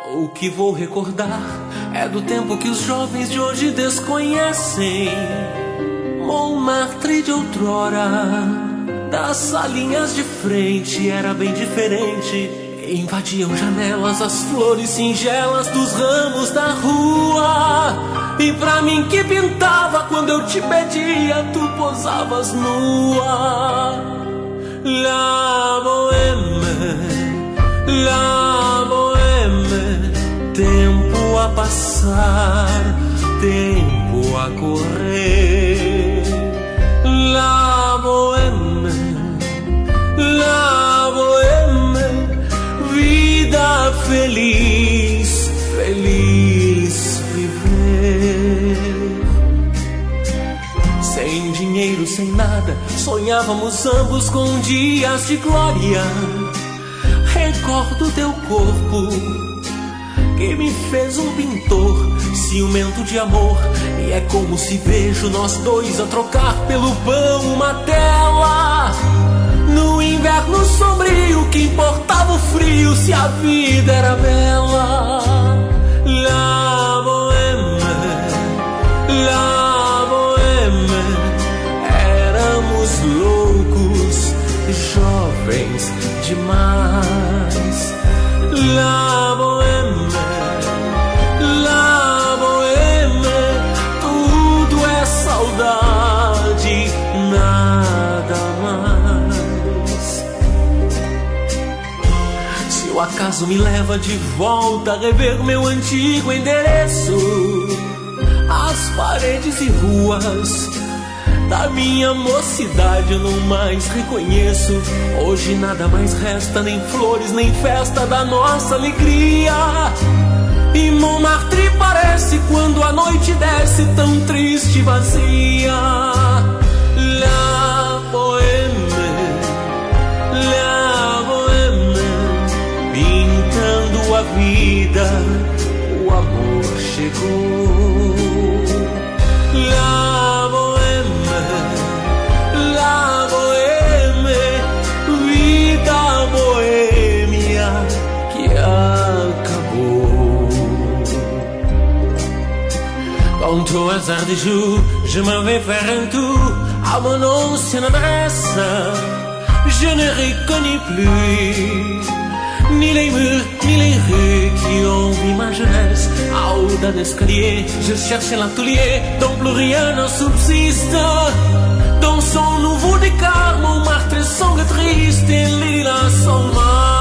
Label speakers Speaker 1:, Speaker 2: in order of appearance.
Speaker 1: O que vou recordar é do tempo que os jovens de hoje desconhecem. Montmartre de outrora, das salinhas de frente era bem diferente. Invadiam janelas as flores singelas dos ramos da rua. E pra mim que pintava, quando eu te pedia, tu posavas nua. La bohème, la bohème, tempo a passar, tempo a correr. La bohème, la bohème, vida feliz, feliz viver. Sem dinheiro, sem nada, sonhávamos ambos com dias de glória. Recordo teu corpo, que me fez um pintor ciumento de amor. E é como se vejo nós dois a trocar pelo pão uma tela. No inverno sombrio, que importava o frio se a vida era bela. La bohème, la bohème, éramos loucos, jovens demais. La bohème, la bohème, tudo é saudade, nada mais. Se o acaso me leva de volta a rever meu antigo endereço, as paredes e ruas da minha mocidade eu não mais reconheço. Hoje nada mais resta, nem flores, nem festa da nossa alegria. E Montmartre parece, quando a noite desce, tão triste e vazia. La bohème, la bohème, pintando a vida, o amor chegou. La bohème, la bohème, vida boêmia que acabou. Quant au hasard des jours, je m'en vais faire un tour à mon ancienne adresse. Je ne reconnais plus ni les murs, ni les rues qui ont vu ma jeunesse. À haut d'un escalier, je cherchais l'atelier dont plus rien ne subsiste. Dans son nouveau décor, Montmartre semble triste et lilas son mal.